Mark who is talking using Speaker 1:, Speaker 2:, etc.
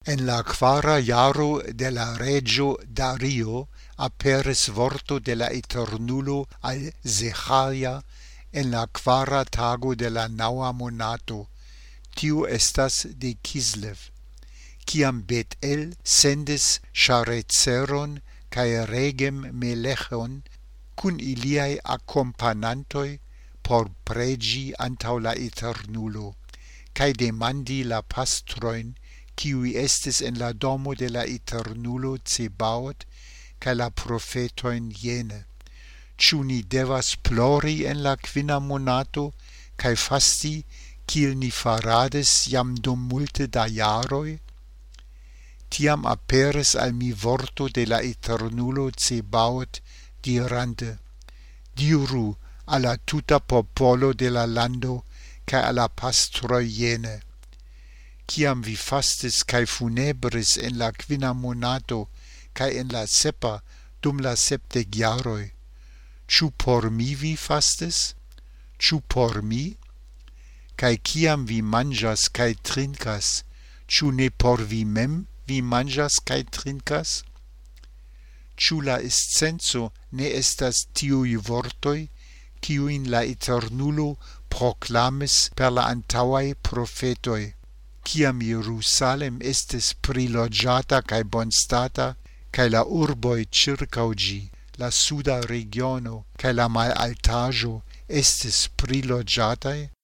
Speaker 1: En la quara jaro de la regio Dario aperis vorto de la Eternulo al Zecharia en la quara tago de la naŭa monato, tiu estas de Kislev, kiam Bet-El sendis Ŝareceron kaj Regem-Melechon kun iliaj akompanantoj por preĝi antaŭ la Eternulo, kaj demandi la pastrojn kiuj estis en la domo de la Eternulo Tsebaot kaj la profetojn jene: Ĉu ni devas plori en la kvina monato kaj fasti, kiel ni faradis jam dum multe da jaroj? Tiam aperis al mi vorto de la Eternulo Tsebaot, dirante: Diru al la tuta popolo de la lando kaj al la pastroj jene: Kiam vi fastis kaj funebris en la kvina monato kaj en la sepa dum la 70 jaroj, ĉu por mi vi fastis? Ĉu por mi? Kaj kiam vi manĝas kaj trinkas, ĉu ne por vi mem vi manĝas kaj trinkas? Ĉu la essenco ne estas tiuj vortoj, kiujn la Eternulo proklamis per la antaŭaj profetoj, kiam Jerusalem estis priloĝata kaj bonstata, kaj la urboj ĉirkaŭ ĝi, la suda regiono kaj la malaltaĵo estis priloĝataj?